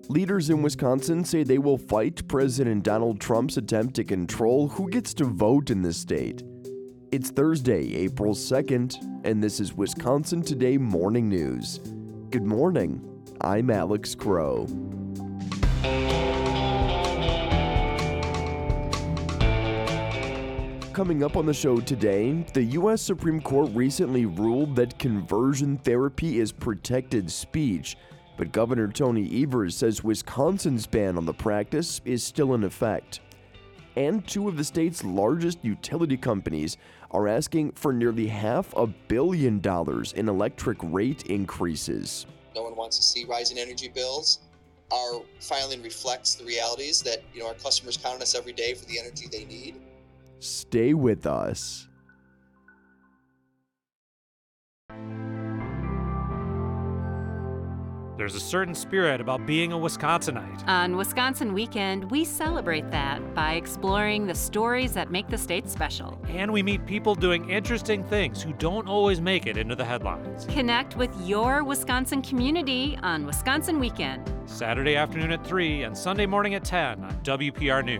Leaders in Wisconsin say they will fight President Donald Trump's attempt to control who gets to vote in the state. It's Thursday, April 2nd, and this is Wisconsin Today Morning News. Good morning. I'm Alex Crow. Coming up on the show today, the U.S. Supreme Court recently ruled that conversion therapy is protected speech, but Governor Tony Evers says Wisconsin's ban on the practice is still in effect. And two of the state's largest utility companies are asking for nearly $500 million in electric rate increases. No one wants to see rising energy bills. Our filing reflects the realities that, our customers count on us every day for the energy they need. Stay with us. There's a certain spirit about being a Wisconsinite. On Wisconsin Weekend, we celebrate that by exploring the stories that make the state special. And we meet people doing interesting things who don't always make it into the headlines. Connect with your Wisconsin community on Wisconsin Weekend. Saturday afternoon at 3 and Sunday morning at 10 on WPR News.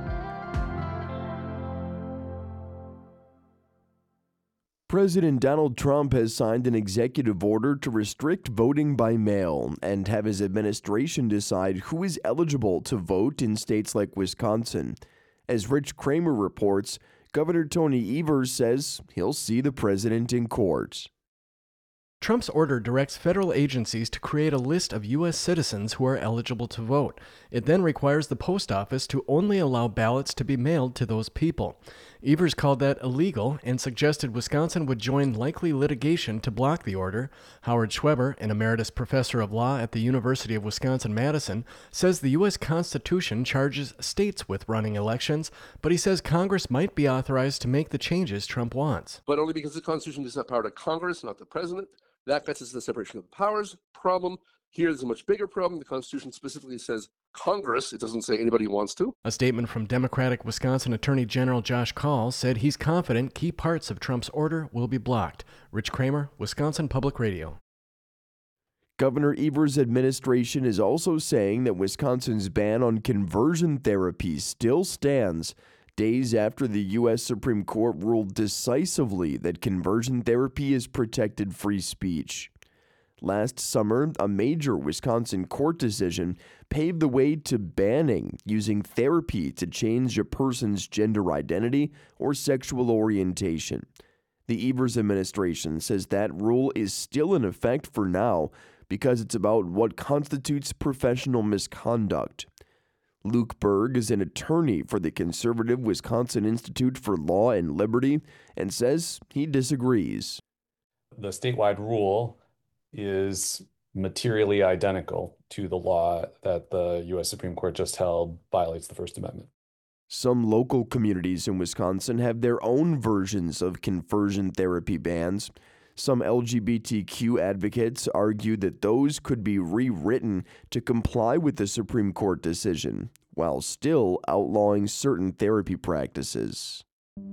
President Donald Trump has signed an executive order to restrict voting by mail and have his administration decide who is eligible to vote in states like Wisconsin. As Rich Kramer reports, Governor Tony Evers says he'll see the president in court. Trump's order directs federal agencies to create a list of U.S. citizens who are eligible to vote. It then requires the post office to only allow ballots to be mailed to those people. Evers called that illegal and suggested Wisconsin would join likely litigation to block the order. Howard Schweber, an emeritus professor of law at the University of Wisconsin-Madison, says the U.S. Constitution charges states with running elections, but he says Congress might be authorized to make the changes Trump wants. But only because the Constitution gives that power to Congress, not the president. That gets us to the separation of powers problem. Here, there's a much bigger problem. The Constitution specifically says Congress. It doesn't say anybody wants to. A statement from Democratic Wisconsin Attorney General Josh Kaul said he's confident key parts of Trump's order will be blocked. Rich Kramer, Wisconsin Public Radio. Governor Evers' administration is also saying that Wisconsin's ban on conversion therapy still stands, days after the U.S. Supreme Court ruled decisively that conversion therapy is protected free speech. Last summer, a major Wisconsin court decision paved the way to banning using therapy to change a person's gender identity or sexual orientation. The Evers administration says that rule is still in effect for now because it's about what constitutes professional misconduct. Luke Berg is an attorney for the conservative Wisconsin Institute for Law and Liberty and says he disagrees. The statewide rule is materially identical to the law that the U.S. Supreme Court just held violates the First Amendment. Some local communities in Wisconsin have their own versions of conversion therapy bans. Some LGBTQ advocates argue that those could be rewritten to comply with the Supreme Court decision, while still outlawing certain therapy practices.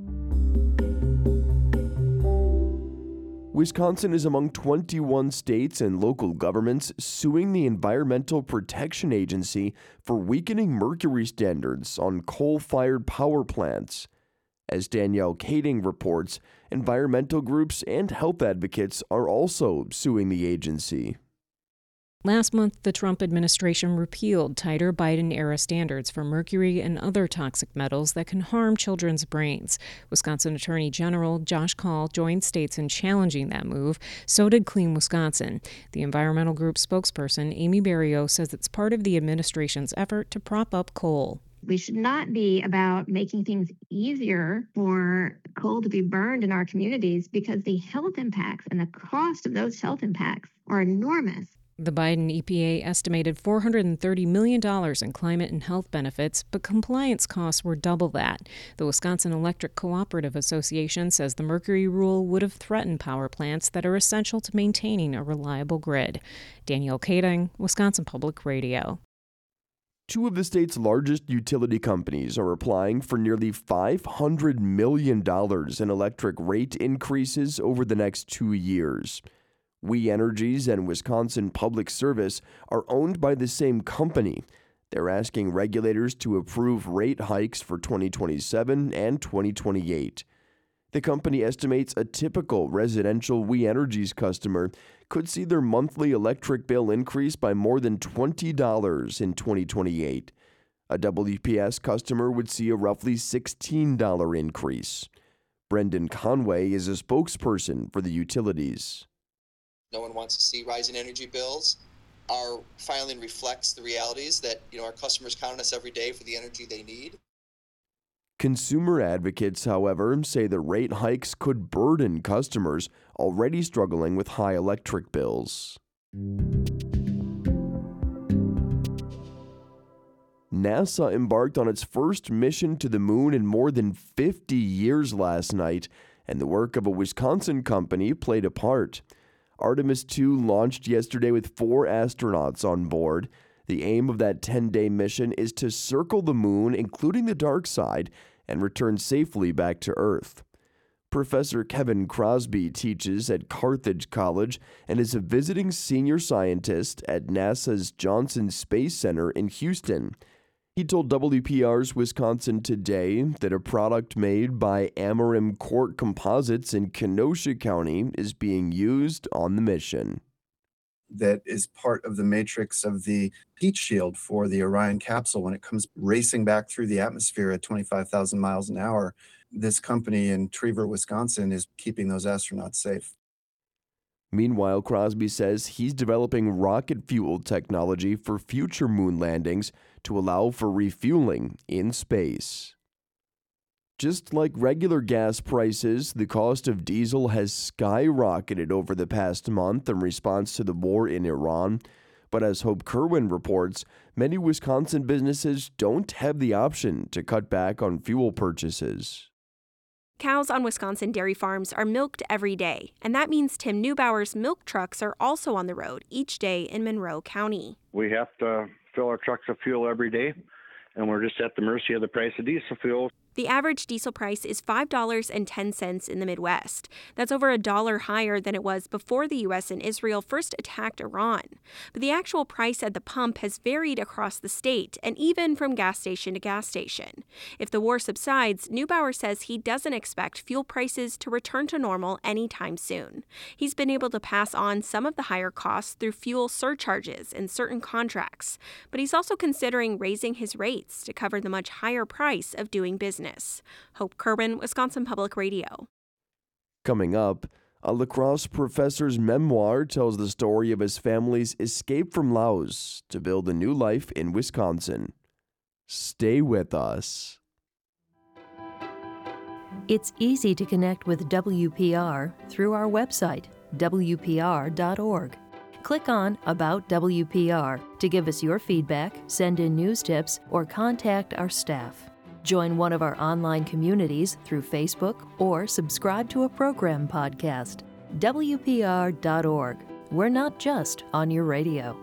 Wisconsin is among 21 states and local governments suing the Environmental Protection Agency for weakening mercury standards on coal-fired power plants. As Danielle Kading reports, environmental groups and health advocates are also suing the agency. Last month, the Trump administration repealed tighter Biden-era standards for mercury and other toxic metals that can harm children's brains. Wisconsin Attorney General Josh Kaul joined states in challenging that move. So did Clean Wisconsin. The environmental group spokesperson, Amy Berrio, says it's part of the administration's effort to prop up coal. We should not be about making things easier for coal to be burned in our communities because the health impacts and the cost of those health impacts are enormous. The Biden EPA estimated $430 million in climate and health benefits, but compliance costs were double that. The Wisconsin Electric Cooperative Association says the mercury rule would have threatened power plants that are essential to maintaining a reliable grid. Danielle Kading, Wisconsin Public Radio. Two of the state's largest utility companies are applying for nearly $500 million in electric rate increases over the next 2 years. We Energies and Wisconsin Public Service are owned by the same company. They're asking regulators to approve rate hikes for 2027 and 2028. The company estimates a typical residential We Energies customer could see their monthly electric bill increase by more than $20 in 2028. A WPS customer would see a roughly $16 increase. Brendan Conway is a spokesperson for the utilities. No one wants to see rising energy bills. Our filing reflects the realities that, our customers count on us every day for the energy they need. Consumer advocates, however, say the rate hikes could burden customers already struggling with high electric bills. NASA embarked on its first mission to the moon in more than 50 years last night, and the work of a Wisconsin company played a part. Artemis II launched yesterday with 4 astronauts on board. The aim of that 10-day mission is to circle the moon, including the dark side, and return safely back to Earth. Professor Kevin Crosby teaches at Carthage College and is a visiting senior scientist at NASA's Johnson Space Center in Houston. He told WPR's Wisconsin Today that a product made by Amarim Cork Composites in Kenosha County is being used on the mission. That is part of the matrix of the heat shield for the Orion capsule when it comes racing back through the atmosphere at 25,000 miles an hour. This company in Trevor, Wisconsin is keeping those astronauts safe. Meanwhile, Crosby says he's developing rocket fuel technology for future moon landings to allow for refueling in space. Just like regular gas prices, the cost of diesel has skyrocketed over the past month in response to the war in Iran. But as Hope Kerwin reports, many Wisconsin businesses don't have the option to cut back on fuel purchases. Cows on Wisconsin dairy farms are milked every day, and that means Tim Neubauer's milk trucks are also on the road each day in Monroe County. We have to fill our trucks with fuel every day, and we're just at the mercy of the price of diesel fuel. The average diesel price is $5.10 in the Midwest. That's over $1 higher than it was before the U.S. and Israel first attacked Iran. But the actual price at the pump has varied across the state and even from gas station to gas station. If the war subsides, Neubauer says he doesn't expect fuel prices to return to normal anytime soon. He's been able to pass on some of the higher costs through fuel surcharges in certain contracts, but he's also considering raising his rates to cover the much higher price of doing business. Hope Kerwin, Wisconsin Public Radio. Coming up, a lacrosse professor's memoir tells the story of his family's escape from Laos to build a new life in Wisconsin. Stay with us. It's easy to connect with WPR through our website, WPR.org. Click on About WPR to give us your feedback, send in news tips, or contact our staff. Join one of our online communities through Facebook or subscribe to a program podcast. WPR.org. We're not just on your radio.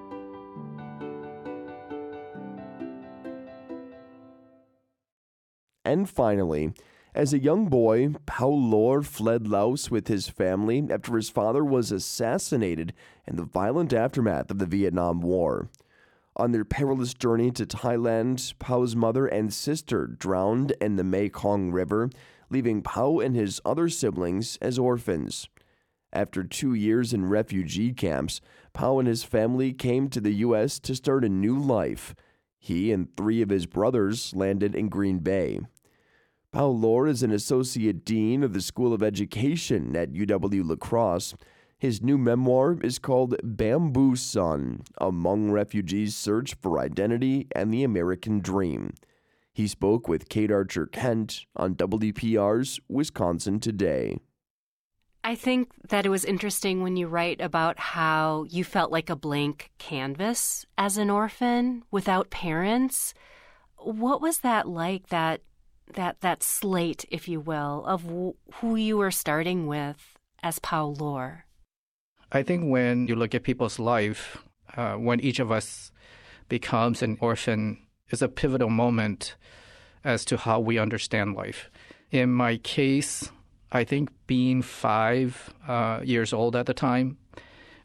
And finally, as a young boy, Paul Lohr fled Laos with his family after his father was assassinated in the violent aftermath of the Vietnam War. On their perilous journey to Thailand, Pau's mother and sister drowned in the Mekong River, leaving Pau and his other siblings as orphans. After 2 years in refugee camps, Pau and his family came to the U.S. to start a new life. He and 3 of his brothers landed in Green Bay. Pau Lohr is an associate dean of the School of Education at UW-La Crosse. His new memoir is called Bamboo Son, A Hmong Refugees' Search for Identity and the American Dream. He spoke with Kate Archer-Kent on WPR's Wisconsin Today. I think that it was interesting when you write about how you felt like a blank canvas as an orphan without parents. What was that like, that slate, if you will, of who you were starting with as Pau Lohr? I think when you look at people's life, when each of us becomes an orphan, is a pivotal moment as to how we understand life. In my case, I think being 5 years old at the time,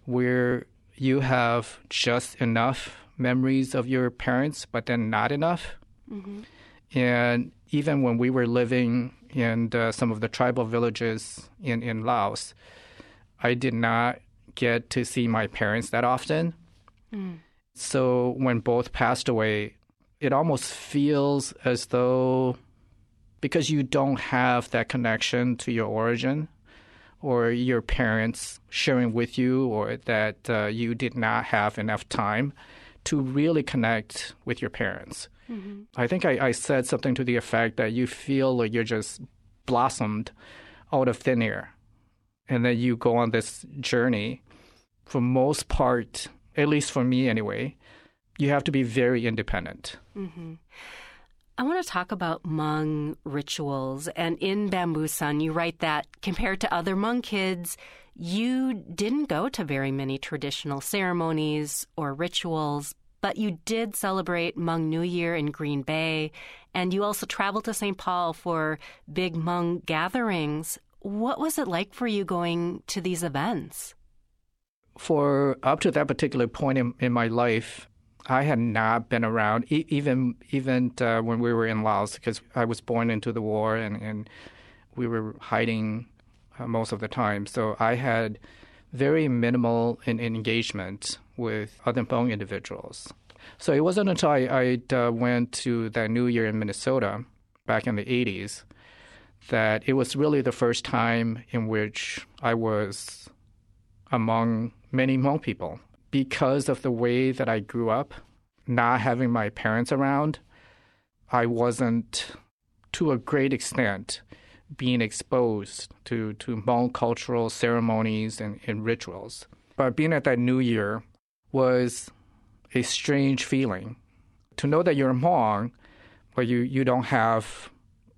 where you have just enough memories of your parents, but then not enough. Mm-hmm. And even when we were living in some of the tribal villages in Laos, I did not get to see my parents that often. Mm. So when both passed away, it almost feels as though, because you don't have that connection to your origin or your parents sharing with you, or that you did not have enough time to really connect with your parents. Mm-hmm. I think I said something to the effect that you feel like you're just blossomed out of thin air. And then you go on this journey. For most part, at least for me anyway, you have to be very independent. Mm-hmm. I want to talk about Hmong rituals. And in Bamboo Sun, you write that compared to other Hmong kids, you didn't go to very many traditional ceremonies or rituals, but you did celebrate Hmong New Year in Green Bay, and you also traveled to St. Paul for big Hmong gatherings. What was it like for you going to these events? For up to that particular point in my life, I had not been around, even when we were in Laos, because I was born into the war and we were hiding most of the time. So I had very minimal engagement with other Hmong individuals. So it wasn't until I went to that New Year in Minnesota back in the 80s that it was really the first time in which I was among many Hmong people. Because of the way that I grew up, not having my parents around, I wasn't, to a great extent, being exposed to Hmong cultural ceremonies and rituals. But being at that New Year was a strange feeling. To know that you're Hmong, but you don't have...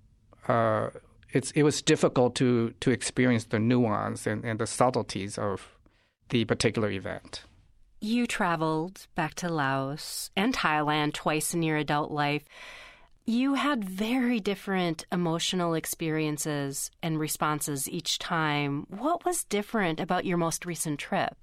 It was difficult to experience the nuance and the subtleties of the particular event. You traveled back to Laos and Thailand twice in your adult life. You had very different emotional experiences and responses each time. What was different about your most recent trip?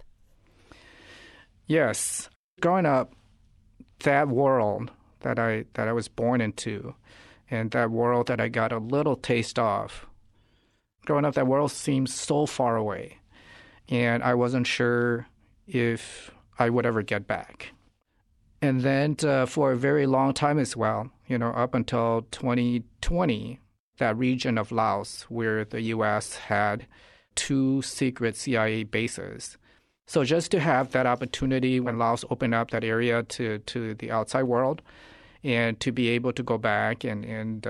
Yes. Growing up, that world that I was born into and that world that I got a little taste of, growing up, that world seemed so far away. And I wasn't sure if I would ever get back. And then for a very long time as well, up until 2020, that region of Laos where the U.S. had 2 secret CIA bases. So just to have that opportunity when Laos opened up that area to the outside world and to be able to go back and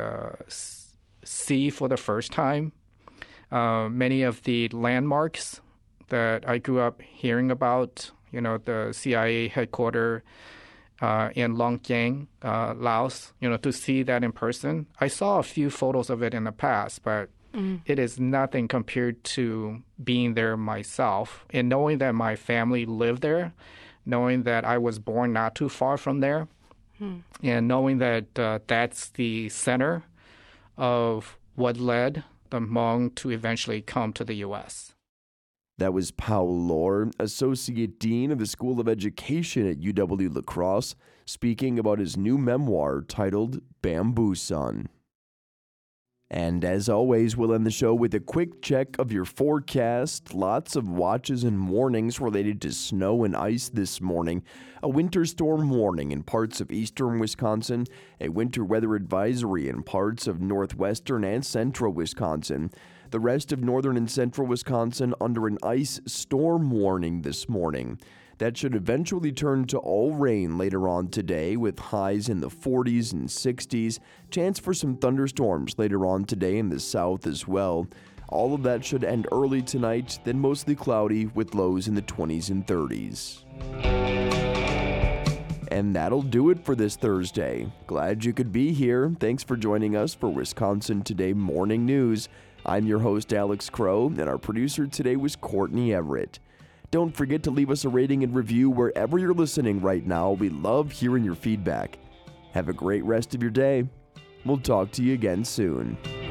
see for the first time many of the landmarks that I grew up hearing about, the CIA headquarters in Long Giang, Laos, to see that in person. I saw a few photos of it in the past, but it is nothing compared to being there myself and knowing that my family lived there, knowing that I was born not too far from there, and knowing that that's the center of what led the Hmong to eventually come to the U.S. That was Paul Lohr, Associate Dean of the School of Education at UW-La Crosse, speaking about his new memoir titled Bamboo Sun. And as always, we'll end the show with a quick check of your forecast. Lots of watches and warnings related to snow and ice this morning. A winter storm warning in parts of eastern Wisconsin, a winter weather advisory in parts of northwestern and central Wisconsin. The rest of northern and central Wisconsin under an ice storm warning this morning. That should eventually turn to all rain later on today with highs in the 40s and 60s. Chance for some thunderstorms later on today in the south as well. All of that should end early tonight, then mostly cloudy with lows in the 20s and 30s. And that'll do it for this Thursday. Glad you could be here. Thanks for joining us for Wisconsin Today Morning News. I'm your host, Alex Crow, and our producer today was Courtney Everett. Don't forget to leave us a rating and review wherever you're listening right now. We love hearing your feedback. Have a great rest of your day. We'll talk to you again soon.